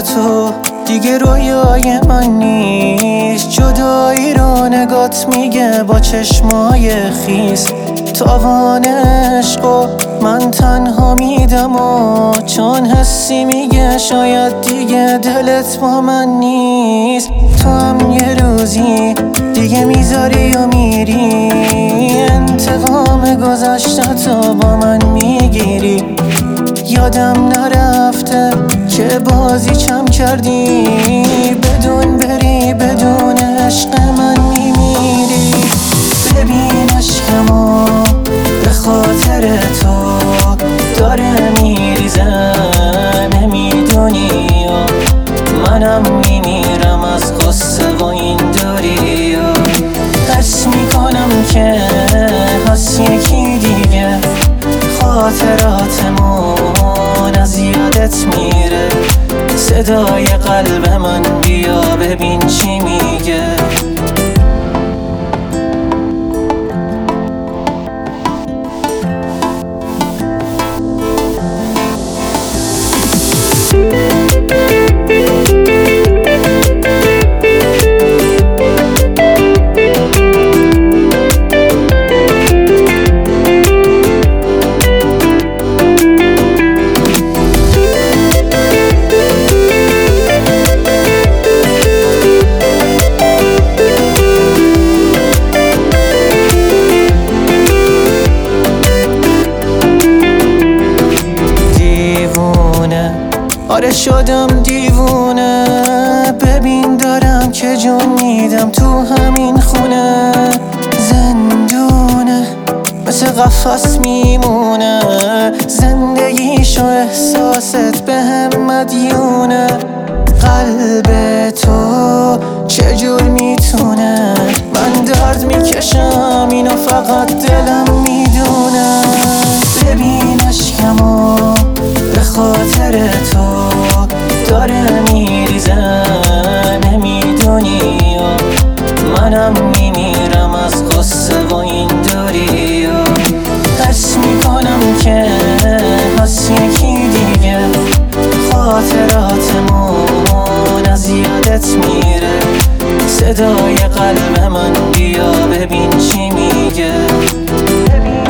با تو دیگه رویای من نیست. جدایی رو نگات میگه با چشمای خیس. تاوان عشقو من تنها میدم و چون حسی میگه شاید دیگه دلت با من نیست. تو هم یه روزی دیگه میذاری و میری، انتقام گذشته‌تو با من میگیری. یادم نرفته که بازی چم کردی، بدون بری بدون عشق من میمیری. ببین عشقمو به خاطر تو داره میریزه، نمیدونی منم میمیرم از قصه و این داری. حس میکنم که هست یکی دیگه، خاطراتمون از یادت میره. صدای قلب من بیا ببین چی میگه. آره شدم دیوونه، ببین دارم که جون میدم تو همین خونه. زندونه مثل قفس میمونه، زندگیشو احساست به هم مدیونه. قلب تو چجور میتونه، من درد میکشم اینو فقط دلم میدونه. ببین عشقمو به خاطر تو داره میریزه، نمیدونی منم میمیرم از قصه و این داری. حس میکنم که هست یکی دیگه، خاطراتمون از یادت میره. صدای قلب من بیا ببین چی میگه.